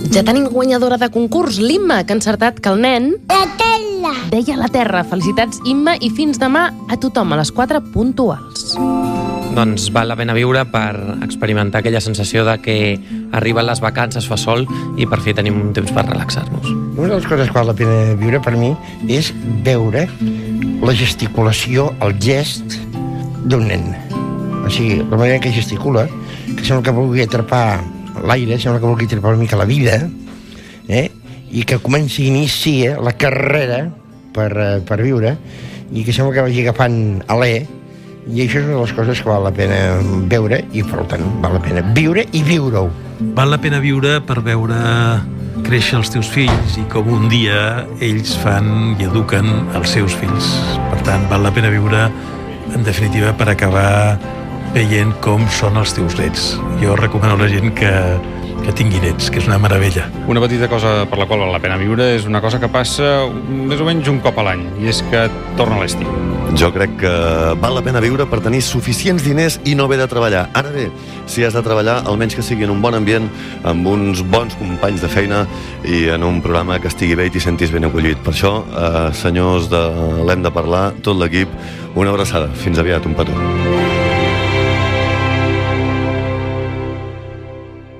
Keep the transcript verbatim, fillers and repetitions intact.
Ja tenim guanyadora de concurs, l'Imma, que ha encertat que el nen... La Terra. Deia la Terra. Felicitats, Imma, i fins demà a tothom, a les quatre puntuals. Doncs val la pena viure per experimentar aquella sensació de que arriben les vacances, fa sol i per fi tenim un temps per relaxar-nos. Una de les coses que val la pena viure per mi és veure la gesticulació, el gest d'un nen. O sigui, la manera que gesticula, que sembla que vulgui atrapar l'aire, sembla que vulgui atrapar una mica la vida, eh? I que comenci i inicia la carrera per, per viure, i que sembla que vagi agafant alè. I això és una de les coses que val la pena veure i, per tant, val la pena viure i viure-ho. Val la pena viure per veure créixer els teus fills i com un dia ells fan i eduquen els seus fills. Per tant, val la pena viure, en definitiva, per acabar veient com són els teus nets. Jo recomano a la gent que, que tingui nets, que és una meravella. Una petita cosa per la qual val la pena viure és una cosa que passa més o menys un cop a l'any, i és que torna l'estiu. Jo crec que val la pena viure per tenir suficients diners i no haver de treballar. Ara bé, si has de treballar, almenys que sigui en un bon ambient, amb uns bons companys de feina i en un programa que estigui bé i t'hi sentis ben acollit. Per això, eh, senyors de l'Hem de Parlar, tot l'equip, una abraçada. Fins aviat, un petó.